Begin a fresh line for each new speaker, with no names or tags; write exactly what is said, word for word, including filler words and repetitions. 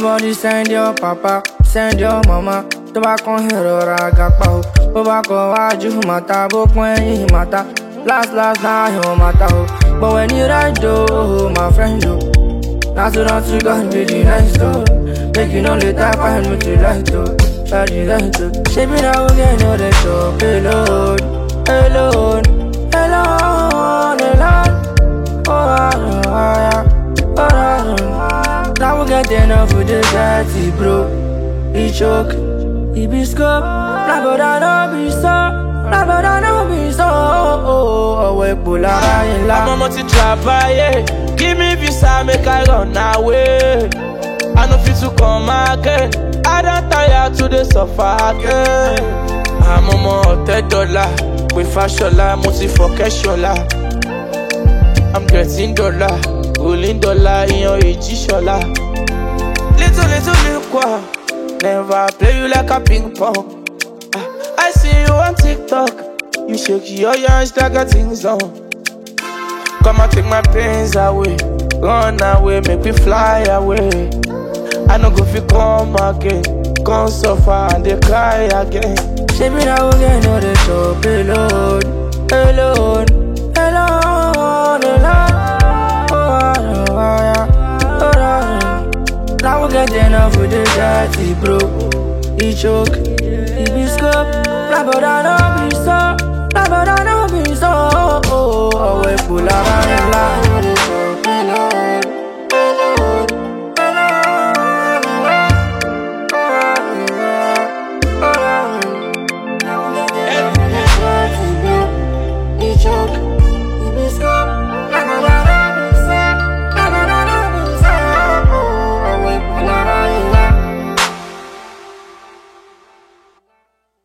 Everybody send your papa, send your mama. Tó bá kàn ìrora àgàpá o. Bó bá kàn wájú màtá, bó kàn ẹ̀yìn màtá. Last last náà yóò màtá o. But when you ride though, my friend though, not to not to God be the nice though. Make you know later find what you like though. Try the right though. Shape it out again, no they talk alone, alone, alone, alone. Oh, I know, I oh, I know. Now we get enough with this dirty bro. He choke, he be scope. Nah, but I know be so. Nah, but I know be so. Oh, oh, oh, we pull out in la.
I'm a multi-travailler. Give me visa, make I run away. I know fit to come again. I don't tire to the suffer again. I'm a multi dollar. With fashion, multi for cash. I'm getting dollar, rolling dollar in your age. Little, little, little, quoi. Never play you like a ping pong. I see you on TikTok. You shake your hands like a thing's on. Come and take my pains away. Run away, make me fly away. I no go fi come again. Come suffer and they cry again.
Shape it out again, no they talk alone, alone, alone, alone. Oh, I know, I oh, I know. Now we get enough with the dirty bro. He choke, he be scope. Nah, but I know be so. Nah, but I know be so. Oh, oh, oh, we pull